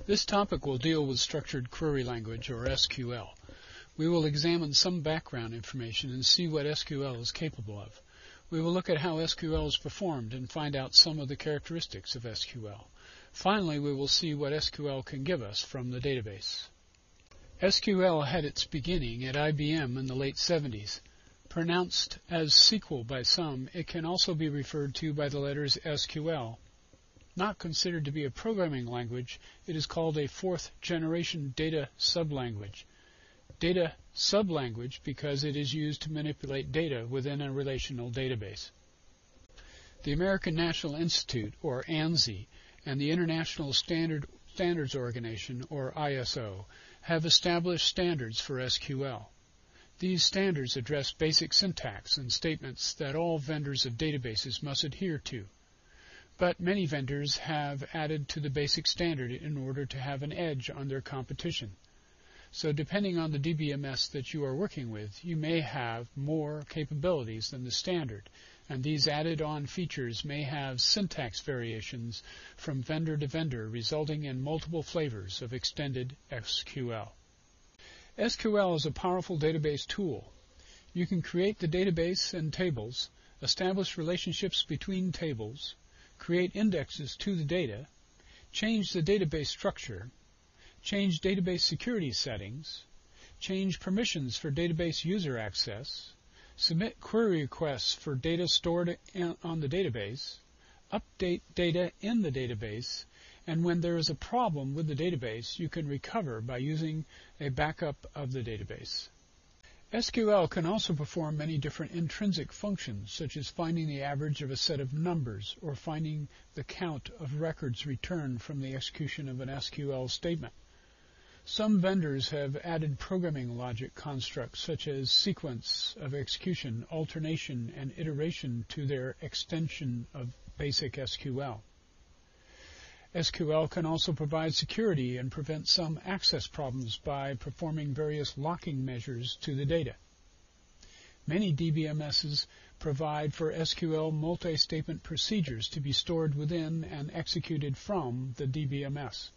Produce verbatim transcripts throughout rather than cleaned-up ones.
This topic will deal with structured query language, or S Q L. We will examine some background information and see what S Q L is capable of. We will look at how S Q L is performed and find out some of the characteristics of S Q L. Finally, we will see what S Q L can give us from the database. S Q L had its beginning at I B M in the late seventies. Pronounced as S Q L by some, it can also be referred to by the letters S Q L. Not considered to be a programming language, it is called a fourth-generation data sublanguage. Data sublanguage because it is used to manipulate data within a relational database. The American National Institute, or ANSI, and the International Standard, Standards Organization, or I S O, have established standards for S Q L. These standards address basic syntax and statements that all vendors of databases must adhere to. But many vendors have added to the basic standard in order to have an edge on their competition. So depending on the D B M S that you are working with, you may have more capabilities than the standard, and these added-on features may have syntax variations from vendor to vendor, resulting in multiple flavors of extended S Q L. S Q L is a powerful database tool. You can create the database and tables, establish relationships between tables, create indexes to the data, change the database structure, change database security settings, change permissions for database user access, submit query requests for data stored on the database, update data in the database, and when there is a problem with the database, you can recover by using a backup of the database. S Q L can also perform many different intrinsic functions, such as finding the average of a set of numbers or finding the count of records returned from the execution of an S Q L statement. Some vendors have added programming logic constructs such as sequence of execution, alternation, and iteration to their extension of basic S Q L. S Q L can also provide security and prevent some access problems by performing various locking measures to the data. Many D B M Ss provide for S Q L multi-statement procedures to be stored within and executed from the D B M S.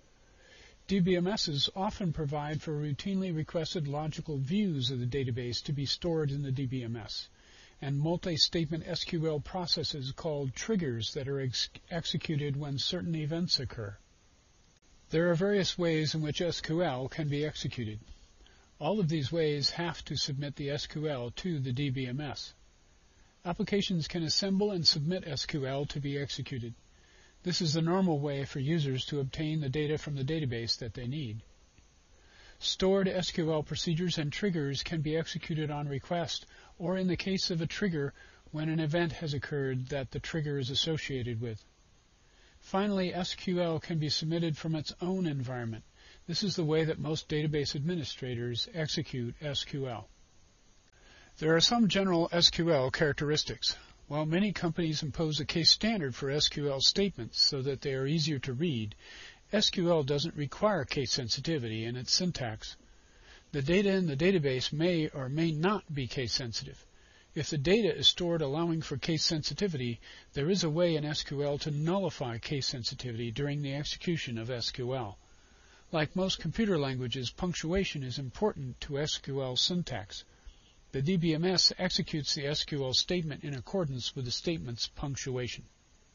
D B M Ss often provide for routinely requested logical views of the database to be stored in the D B M S, and multi-statement S Q L processes called triggers that are ex executed when certain events occur. There are various ways in which S Q L can be executed. All of these ways have to submit the S Q L to the D B M S. Applications can assemble and submit S Q L to be executed. This is the normal way for users to obtain the data from the database that they need. Stored S Q L procedures and triggers can be executed on request, or in the case of a trigger, when an event has occurred that the trigger is associated with. Finally, S Q L can be submitted from its own environment. This is the way that most database administrators execute S Q L. There are some general S Q L characteristics. While many companies impose a case standard for S Q L statements so that they are easier to read, S Q L doesn't require case sensitivity in its syntax. The data in the database may or may not be case sensitive. If the data is stored allowing for case sensitivity, there is a way in S Q L to nullify case sensitivity during the execution of S Q L. Like most computer languages, punctuation is important to S Q L syntax. The D B M S executes the S Q L statement in accordance with the statement's punctuation.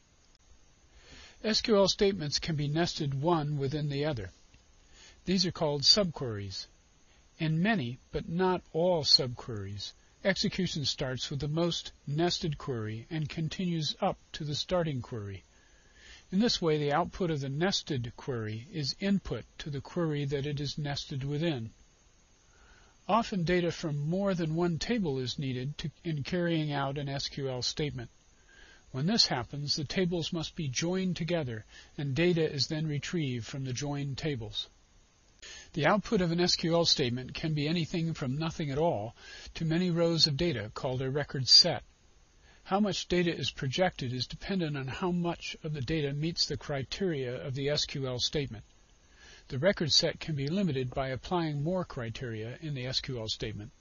S Q L statements can be nested one within the other. These are called subqueries. In many, but not all subqueries, execution starts with the most nested query and continues up to the starting query. In this way, the output of the nested query is input to the query that it is nested within. Often data from more than one table is needed to, in carrying out an S Q L statement. When this happens, the tables must be joined together, and data is then retrieved from the joined tables. The output of an S Q L statement can be anything from nothing at all to many rows of data called a record set. How much data is projected is dependent on how much of the data meets the criteria of the S Q L statement. The record set can be limited by applying more criteria in the S Q L statement.